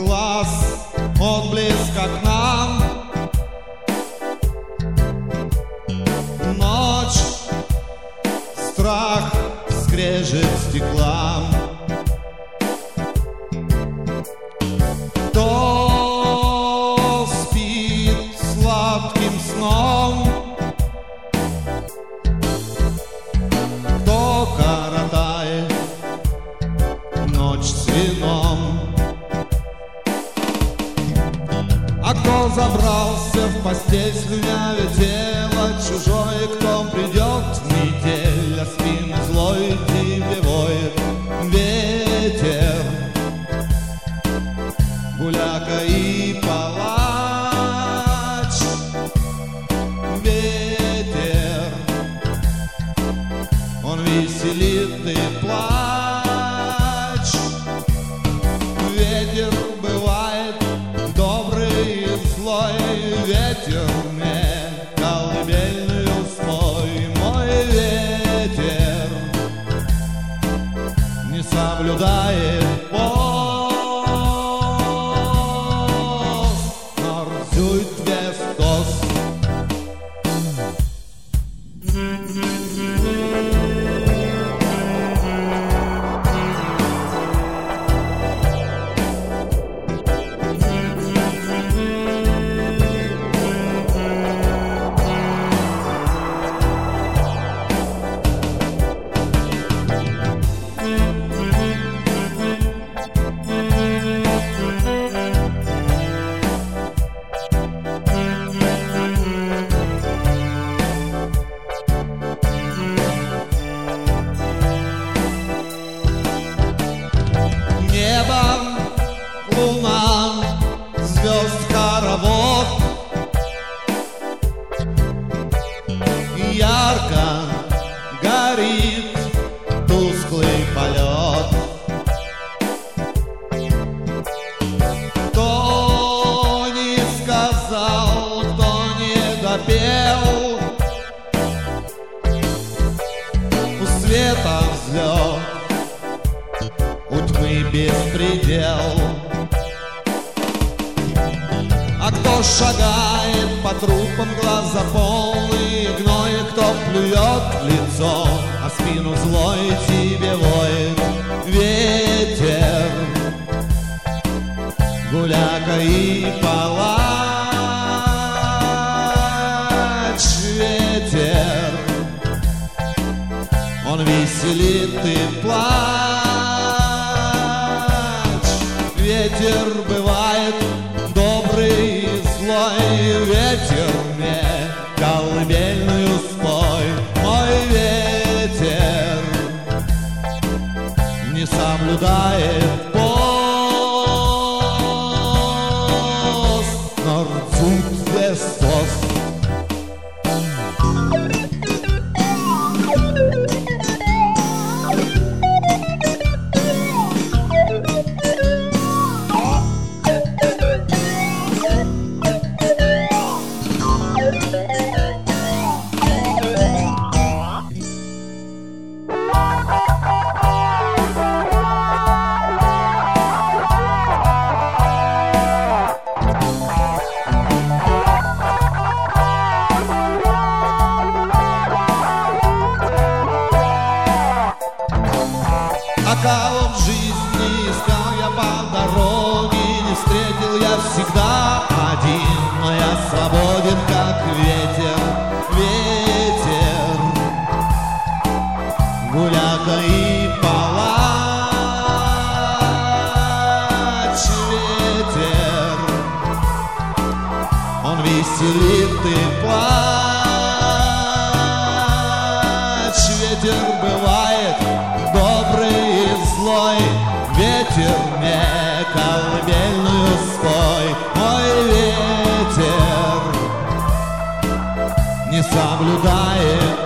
глаз отблеск окна. Ночь, страх, скрежет стекла. Кто спит сладким сном, кто коротает ночь с вином, а кто забрался в постель, слюнявя тело чужое, кто придет в метель, а спину злой тебе воет ветер, гуляка и палач. Ветер, он веселит и плачь. Ветер бывает добрый и злой, ветер мне колыбельную спой. Мой ветер не соблюдает пост, но ртуть весь тост. Небо, луна, звезд хоровод, ярко горит тусклый полет. Кто не сказал, кто не допел, у света взлет, у тьмы беспредел. А кто шагает по трупам, глаза полные гноя, кто плюет в лицо, а спину злой тебе воет ветер, гуляка и палач. Ветер, он веселит и плачь. Ветер бывает добрый и злой, ветер мне колыбельную спой. Мой ветер не соблюдает пост, но ртуть весь тост. А кого в жизни искал я по дороге, не встретил я всегда один, но я свободен, как ветер, ветер, гуляка и палач. Ветер, он веселит и плачь. Ветер бывает добрый и злой, ветер мне колыбельную спой. Мой ветер не соблюдает